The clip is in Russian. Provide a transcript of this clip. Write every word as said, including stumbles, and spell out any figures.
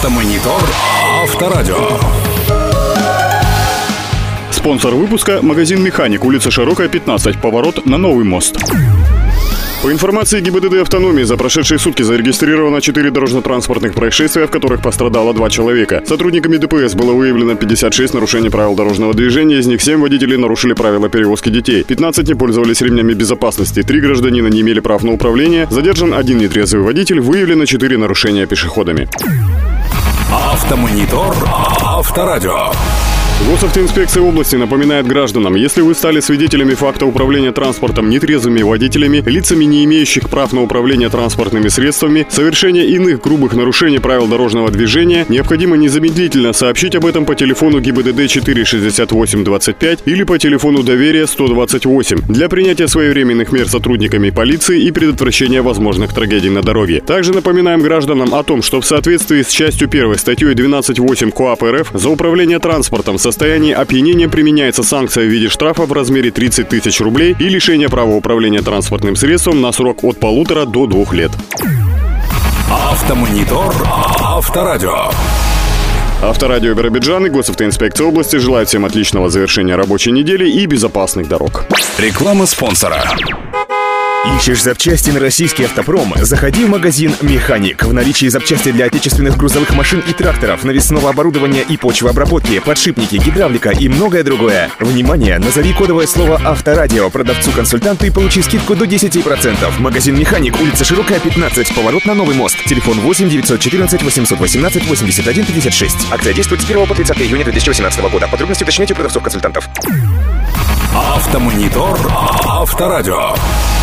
Автомонитор Авторадио. Спонсор выпуска – магазин «Механик», улица Широкая, пятнадцать, поворот на Новый мост. По информации ГИБДД «Автономии», за прошедшие сутки зарегистрировано четыре дорожно-транспортных происшествия, в которых пострадало два человека. Сотрудниками ДПС было выявлено пятьдесят шесть нарушений правил дорожного движения, из них семь водителей нарушили правила перевозки детей, пятнадцать не пользовались ремнями безопасности, три гражданина не имели прав на управление, задержан один нетрезвый водитель, выявлено четыре нарушения пешеходами. Автомонитор Авторадио. Госавтоинспекция области напоминает гражданам, если вы стали свидетелями факта управления транспортом нетрезвыми водителями, лицами, не имеющих прав на управление транспортными средствами, совершения иных грубых нарушений правил дорожного движения, необходимо незамедлительно сообщить об этом по телефону ГИБДД четыре шестьдесят восемь двадцать пять или по телефону доверия сто двадцать восемь для принятия своевременных мер сотрудниками полиции и предотвращения возможных трагедий на дороге. Также напоминаем гражданам о том, что в соответствии с частью первой статьей двенадцать восемь КоАП РФ за управление транспортом в состоянии опьянения применяется санкция в виде штрафа в размере тридцать тысяч рублей и лишения права управления транспортным средством на срок от полутора до двух лет. Автомонитор Авторадио. Авторадио Биробиджан и Госавтоинспекция области желают всем отличного завершения рабочей недели и безопасных дорог. Реклама спонсора. Ищешь запчасти на российский автопром? Заходи в магазин «Механик». В наличии запчасти для отечественных грузовых машин и тракторов, навесного оборудования и почвообработки, подшипники, гидравлика и многое другое. Внимание! Назови кодовое слово «Авторадио» продавцу-консультанту и получи скидку до десять процентов. Магазин «Механик», улица Широкая, пятнадцать, поворот на Новый мост. Телефон восемь девятьсот четырнадцать восемьсот восемнадцать восемьдесят один пятьдесят шесть. Акция действует с первого по тридцатое июня две тысячи восемнадцатого года. Подробности уточняйте у продавцов-консультантов. Автомонитор Авторадио.